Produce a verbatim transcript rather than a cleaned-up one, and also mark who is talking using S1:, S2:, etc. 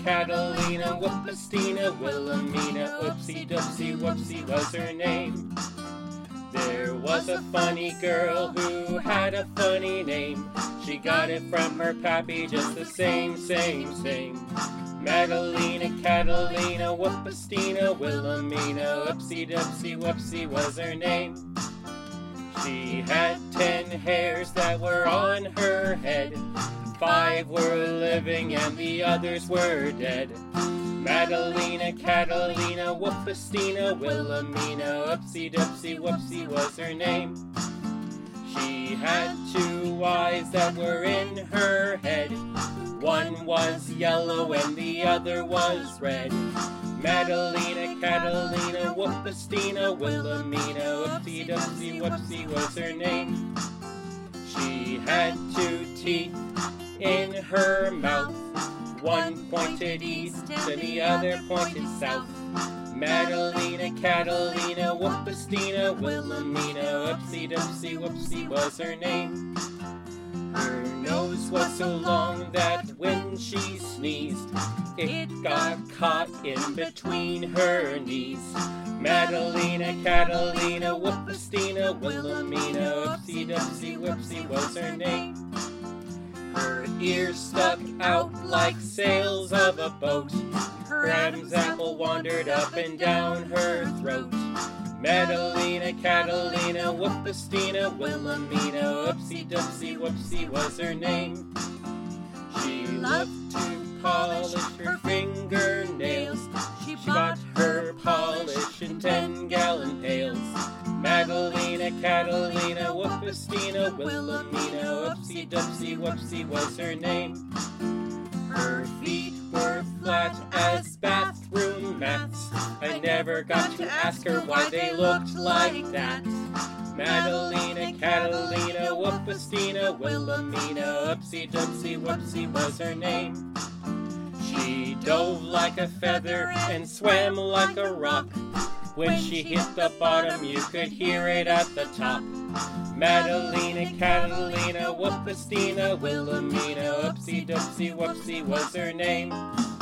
S1: Catalina, Whoopastina, Wilhelmina, Oopsie Doopsie Whoopsie was her name. There was a funny girl who had a funny name. She got it from her pappy, just the same, same, same. Madalena, Catalina, Whoopastina, Wilhelmina, Oopsie Doopsie Whoopsie was her name. She had ten hairs that were on her head. Five were living and the others were dead. Madalena, Catalina, Whoopastina, Wilhelmina, Oopsie Doopsie Whoopsie was her name. She had two eyes that were in her head. One was yellow and the other was red. Madalena, Catalina, Whoopastina, Wilhelmina, Oopsie Doopsie Whoopsie was her name. She had two teeth in her mouth. One pointed east and the other pointed south. Madalena, Catalina, Whoopastina, Wilhelmina, Oopsie Doopsie Whoopsie was her name. Her nose was so long that when she sneezed, it got caught in between her knees. Madalena, Catalina, Whoopastina, Wilhelmina, Oopsie Doopsie Whoopsie was her name. Her ears stuck out like sails of a boat. Her Adam's apple wandered up and down her throat. Madalena, Catalina, Whoopastina, Wilhelmina, Oopsie Doopsie Whoopsie was her name. She loved to polish her fingernails. She bought her polish in ten-gallon pails. Madalena, Catalina, Whoopastina, Wilhelmina, Oopsie Doopsie Whoopsie was her name. Her feet were flat as bathroom mats. I never got to ask her why they looked like that. Madalena, Catalina, Whoopastina, Wilhelmina, Oopsie Doopsie Whoopsie was her name. She dove like a feather and swam like a rock. When she hit the bottom, you could hear it at the top. Madalena, Catalina, Whoopastina, Wilhelmina, Oopsie Doopsie Whoopsie was her name.